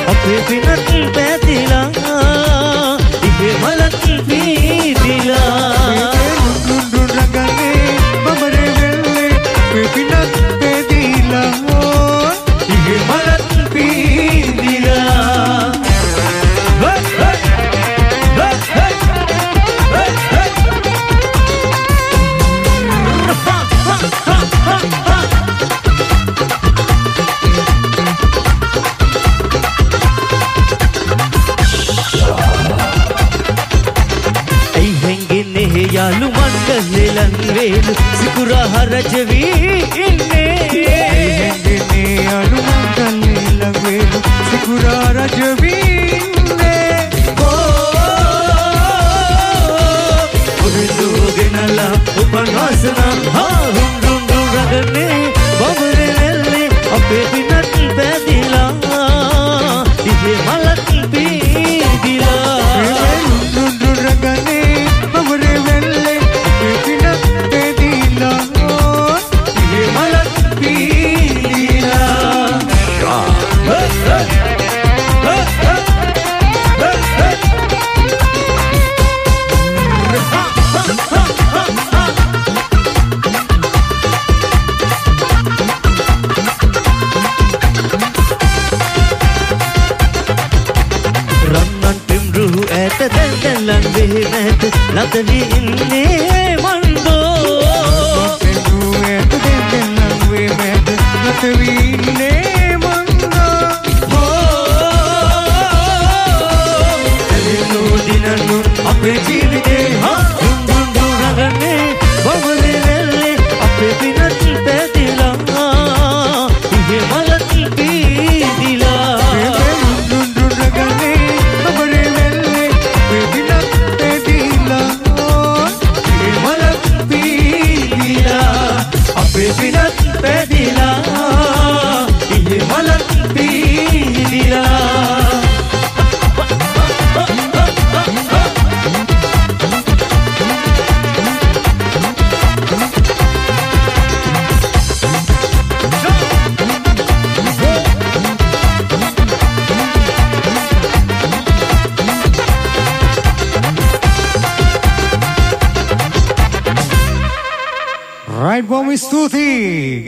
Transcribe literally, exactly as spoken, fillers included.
අපේ පිනත් පැතිලා ඉහි මලත් පීදිලා නුඩු රගනේ බඹරේ වෙල්ලේ අපේ පිනත් පැතිලා ඉහි මලත් පීදිලා යාළු මණ්ඩලෙලන් වේලු සිකුරා රජ වී ඉන්නේ හෙන්දේ යාළු මණ්ඩලෙලන් වේලු සිකුරා රජ වී ඉන්නේ ඔබතු ගෙනලා උපන් වාසනා හා රුම් රුම් රගනේ බඹරේ වෙල්ලේ අපේ පිනත් පැදිලා ඉහි මලත් පීදිලා නුඩු රගනේ බඹරේ වෙල්ලේ අපේ පිනත් පැදිලා ඉහි මලත් පීදිලා දැල්දැල්ලන් වෙහි නැත ලතවී ඉන්නේ මන්දෝ පෙන්නු ඇත දැල්දැල්ලන් වෙහි නැත ලතවී ඉන්නේ මන්දෝ එලිනු දිනනු අපේ ජීවිතේ හා දුම් දුම් දුම් රගනේ බඹරේ වෙල්ලේ අපේ පිනත් පැතිලා ඉහි මලත් පීදිලා නුඩු රගනේ බඹරේ වෙල්ලේ අපේ පිනත් පැතිලා ඉහි මලත් පීදිලා අපේ පිනත් පැතිලා ඉහි මලත් පීදිලා Right, bom, Stuti.